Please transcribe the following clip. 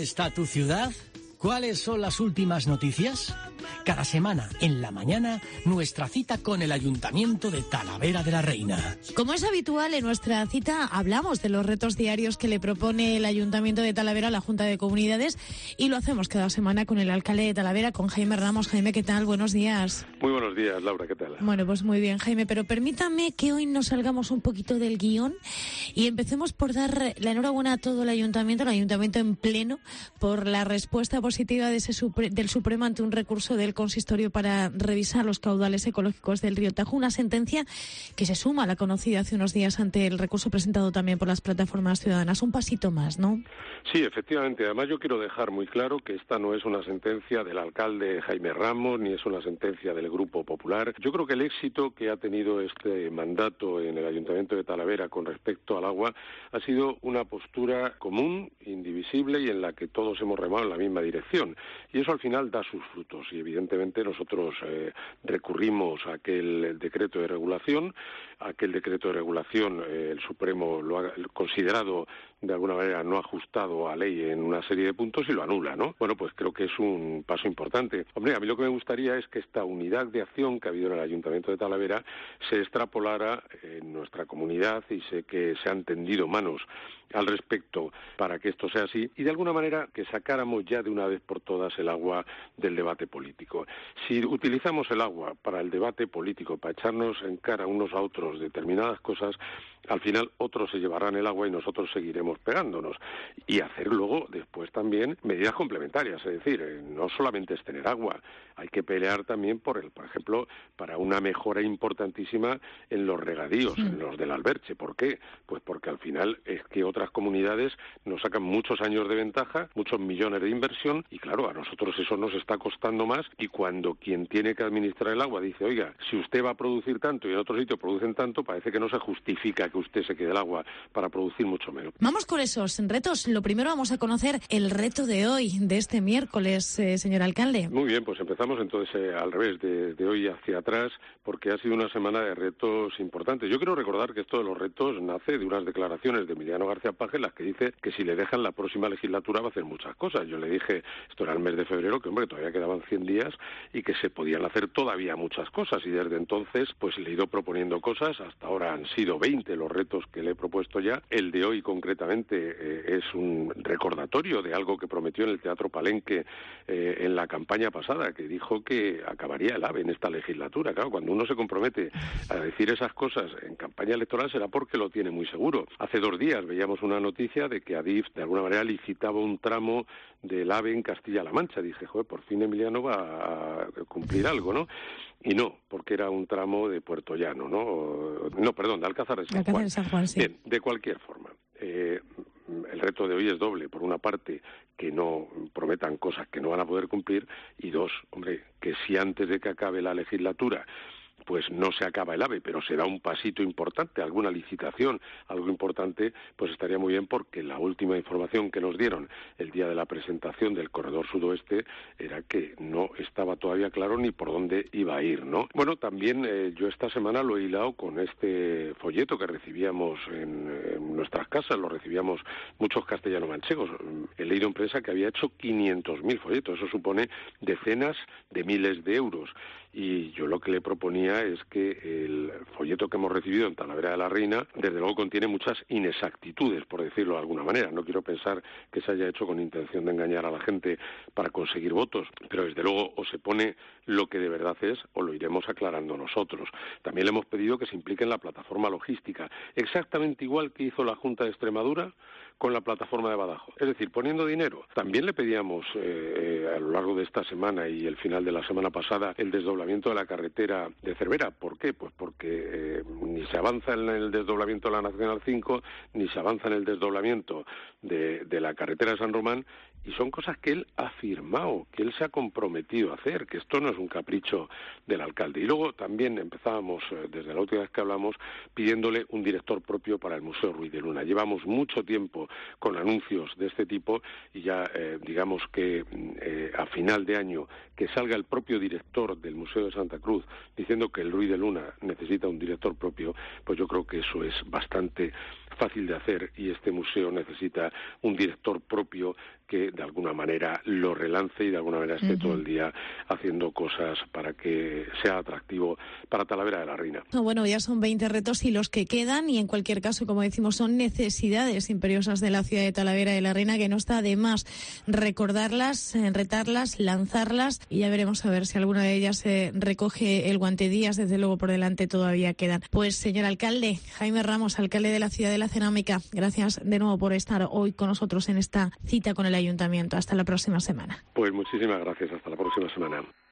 está tu ciudad? ¿Cuáles son las últimas noticias? Cada semana, en la mañana, nuestra cita con el Ayuntamiento de Talavera de la Reina. Como es habitual, en nuestra cita hablamos de los retos diarios que le propone el Ayuntamiento de Talavera a la Junta de Comunidades y lo hacemos cada semana con el alcalde de Talavera, con Jaime Ramos. Jaime, ¿qué tal? Buenos días. Muy buenos días, Laura, ¿qué tal? Bueno, pues muy bien, Jaime, pero permítame que hoy nos salgamos un poquito del guión y empecemos por dar la enhorabuena a todo el Ayuntamiento en pleno, por la respuesta positiva de del Supremo ante un recurso del Consistorio para revisar los caudales ecológicos del río Tajo, una sentencia que se suma a la conocida hace unos días ante el recurso presentado también por las plataformas ciudadanas. Un pasito más, ¿no? Sí, efectivamente. Además, yo quiero dejar muy claro que esta no es una sentencia del alcalde Jaime Ramos, ni es una sentencia del Grupo Popular. Yo creo que el éxito que ha tenido este mandato en el Ayuntamiento de Talavera con respecto al agua ha sido una postura común, indivisible y en la que todos hemos remado en la misma dirección. Y eso al final da sus frutos y evidentemente nosotros recurrimos a aquel decreto de regulación. Aquel decreto de regulación el Supremo lo ha considerado de alguna manera no ajustado a ley en una serie de puntos y lo anula, ¿no? Bueno, pues creo que es un paso importante. Hombre, a mí lo que me gustaría es que esta unidad de acción que ha habido en el Ayuntamiento de Talavera se extrapolara en nuestra comunidad y sé que se han tendido manos al respecto para que esto sea así y de alguna manera que sacáramos ya de una vez por todas el agua del debate político. Si utilizamos el agua para el debate político, para echarnos en cara unos a otros determinadas cosas, al final otros se llevarán el agua y nosotros seguiremos pegándonos. Y hacer luego, después también, medidas complementarias, es decir, no solamente es tener agua, hay que pelear también por ejemplo, para una mejora importantísima en los regadíos, en los del Alberche. ¿Por qué? Pues porque al final es que otras comunidades nos sacan muchos años de ventaja, muchos millones de inversión, y claro, a nosotros eso nos está costando más, y cuando quien tiene que administrar el agua dice, oiga, si usted va a producir tanto y en otro sitio producen tanto, parece que no se justifica que usted se quede el agua para producir mucho menos. Vamos con esos retos. Lo primero vamos a conocer el reto de hoy, de este miércoles, señor alcalde. Muy bien, pues empezamos entonces al revés, de hoy hacia atrás, porque ha sido una semana de retos importantes. Yo quiero recordar que esto de los retos nace de unas declaraciones de Emiliano García Paje, en las que dice que si le dejan la próxima legislatura va a hacer muchas cosas. Yo le dije, esto era el mes de febrero, que hombre, todavía quedaban 100 días y que se podían hacer todavía muchas cosas, y desde entonces pues le he ido proponiendo cosas. Hasta ahora han sido 20 los retos que le he propuesto ya. El de hoy concretamente es un recordatorio de algo que prometió en el Teatro Palenque en la campaña pasada, que dijo que acabaría el AVE en esta legislatura. Claro, cuando uno se compromete a decir esas cosas en campaña electoral será porque lo tiene muy seguro. Hace 2 días veíamos una noticia de que Adif de alguna manera licitaba un tramo del AVE en Castilla-La Mancha. Dije, joder, por fin Emiliano va a cumplir algo, ¿no? Y no, porque era un tramo de Puerto Llano, ¿no? No, perdón, de Alcázar de San Juan. San Juan, sí. Bien, de cualquier forma, el reto de hoy es doble. Por una parte, que no prometan cosas que no van a poder cumplir, y dos, hombre, que si antes de que acabe la legislatura pues no se acaba el AVE, pero se da un pasito importante, alguna licitación, algo importante, pues estaría muy bien, porque la última información que nos dieron el día de la presentación del Corredor Sudoeste era que no estaba todavía claro ni por dónde iba a ir, ¿no? Bueno, también yo esta semana lo he hilado con este folleto que recibíamos en nuestras casas, lo recibíamos muchos castellano-manchegos. He leído en prensa que había hecho 500.000 folletos, eso supone decenas de miles de euros. Y yo lo que le proponía es que el folleto que hemos recibido en Talavera de la Reina, desde luego contiene muchas inexactitudes, por decirlo de alguna manera. No quiero pensar que se haya hecho con intención de engañar a la gente para conseguir votos, pero desde luego o se pone lo que de verdad es o lo iremos aclarando nosotros. También le hemos pedido que se implique en la plataforma logística, exactamente igual que hizo la Junta de Extremadura con la plataforma de Badajoz, es decir, poniendo dinero. También le pedíamos a lo largo de esta semana y el final de la semana pasada el desdoblamiento de la carretera de Cervera. ¿Por qué? Pues porque ni se avanza en el desdoblamiento de la Nacional 5, ni se avanza en el desdoblamiento de la carretera de San Román, y son cosas que él ha firmado, que él se ha comprometido a hacer, que esto no es un capricho del alcalde. Y luego también empezábamos, desde la última vez que hablamos, pidiéndole un director propio para el Museo Ruiz de Luna. Llevamos mucho tiempo con anuncios de este tipo y ya digamos que a final de año que salga el propio director del Museo de Santa Cruz diciendo que el Ruiz de Luna necesita un director propio, pues yo creo que eso es bastante fácil de hacer, y este museo necesita un director propio que de alguna manera lo relance y de alguna manera esté todo el día haciendo cosas para que sea atractivo para Talavera de la Reina. Bueno, ya son 20 retos y los que quedan, y en cualquier caso, como decimos, son necesidades imperiosas de la ciudad de Talavera de la Reina, que no está de más recordarlas, retarlas, lanzarlas, y ya veremos a ver si alguna de ellas recoge el guante. Días, desde luego, por delante todavía quedan. Pues, señor alcalde, Jaime Ramos, alcalde de la ciudad de la Cerámica, gracias de nuevo por estar hoy con nosotros en esta cita con el ayuntamiento. Hasta la próxima semana. Pues muchísimas gracias. Hasta la próxima semana.